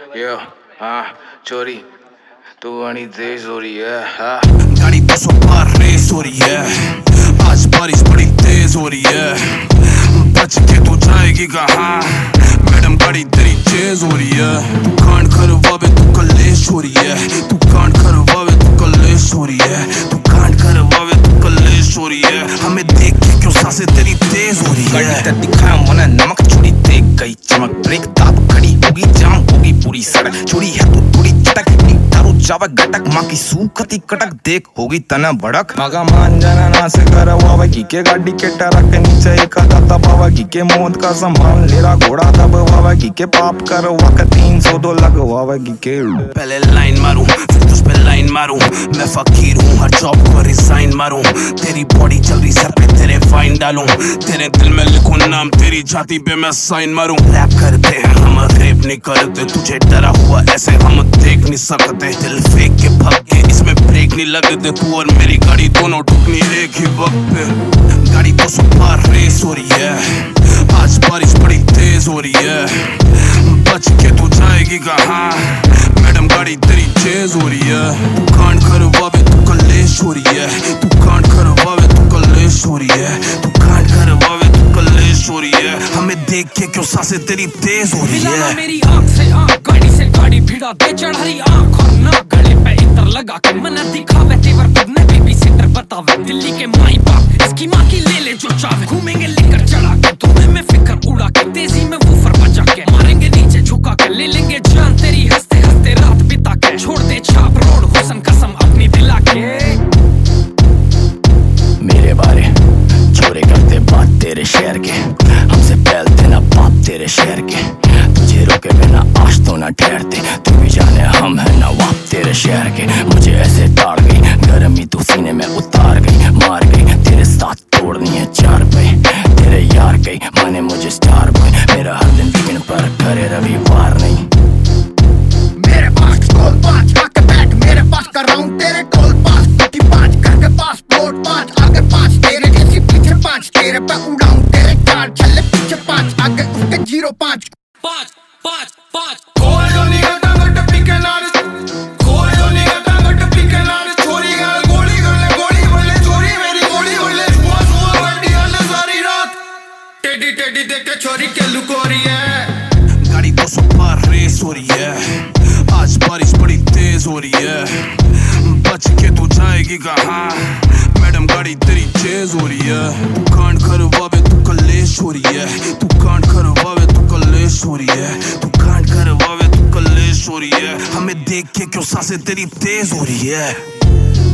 यो हाँ चोरी तू बड़ी तेज हो रही है हाँ। गाड़ी 200 पार रेस हो रही है, आज बारिश बड़ी तेज हो रही है, बच के तू जाएगी कहाँ मैडम गाड़ी तेरी तेज हो रही है। तू कांड करवावे तू कलेश हो रही है, तू कांड करवावे तू कलेश हो रही है, तू कांड करवावे तू कलेश हो रही है। हमें देख के क्यों सांसें तेरी तेज हो रही है। गाड़ी तेरी दिखाया मना नमक चोरी देख गई चमक, ब्रेक दाब खड़ी होगी जाम होगी पूरी सड़क, चोरी है तू थोड़ी चटक तारू जावा गटक माँ की सूखती कटक देख होगी तना भड़क। मगा मान जाना ना से करवावा की के गाड़ी के टरक के नीचे एक दाता पावा की के मौत का संभाल लेरा घोड़ा दबवावा की के पाप करवा के 302 लगवावा की के। पहले लाइन मारूं फिर तुझ पे लाइन मारूं, मैं फकीर हूँ हर जॉब को रिजाइन मारूं, तेरी बॉडी चल रही सर पे तेरे फाइन डालूं, तेरे दिल में लिखूं नाम तेरी छाती पे मैं साइन मारूं। रैप करते हैं हम रेप नहीं करते, तुझे डरा हुआ ऐसे हम देख नहीं सकते, दिल फेंक के भाग के इसमें ब्रेक नहीं लगते, तू और मेरी गाड़ी दोनों ठुकनी एक ही वक्त पे। गाड़ी 200 पार रेस हो रही है, आज बारिश बड़ी तेज हो रही है, बच के तू जाएगी कहाँ मैडम गाड़ी तेरी तेज हो रही है। तू कांड करवावे तू कलेश हो रही है, तू कांड करवावे तू कलेश हो रही है, तू कांड करवावे तू कलेश हो रही है। हमें देख के क्यों सांसें तेरी तेज हो रही है। मेरी आंख से आंख गाड़ी से गाड़ी भिड़ा दे चढ़ाई आंख और ना गले पे इतर लगा के मन दिखावे तेवर बदने बेबी सिटर बतावे दिल्ली के माई बाप इसकी माँ की ले ले जो चावे, घूमेंगे लेकर चढ़ा के धुएं में फिकर उड़ा के तेजी में वूफर बजा के मारेंगे नीचे झुका के ले लेंगे जान तेरी हंसते हंसते रात बिता के, छोड़ दे छाप रोड हुसन कसम अपनी दिला के। मेरे बारे चोरी करते बात तेरे शहर के, हमसे फैलते ना बाप तेरे शहर के, तुझे रोके बिना आज तो ना ठहरते, तू भी जाने हम है नवाब तेरे शहर के। मुझे ऐसे ताड़ गई गर्मी तू सीने में उतार गई, मार गई तेरे साथ तोड़नी है 4 पे, तेरे यार गई माने मुझे स्टार बॉय, मेरा हर दिन वीकेंड पर करे रविवार नहीं। मेरे पास टोल पास आके बैठ मेरे पास कर रहा हूँ तेरे टोल पास, 5 करके पासपोर्ट 5 आगे 5 तेरे जैसी पीछे 5, तेरे पे उड़ाऊं तेरे 4 छल्ले पीछे 5 आगे उसके 05 5 5 5 टेडी देख के छोरी के लुको रही है। गाड़ी 200 पार रेस हो रही है, आज बारिश बड़ी तेज हो रही है, बच के तू जाएगी कहाँ मैडम गाड़ी तेरी तेज हो रही है। तू कांड करवावे तू कलेश हो रही है, तू कांड करवावे तू कलेश हो रही है, तू कांड करवावे तू कलेश हो रही है। हमें देख के क्यों सांसें तेरी तेज हो रही है।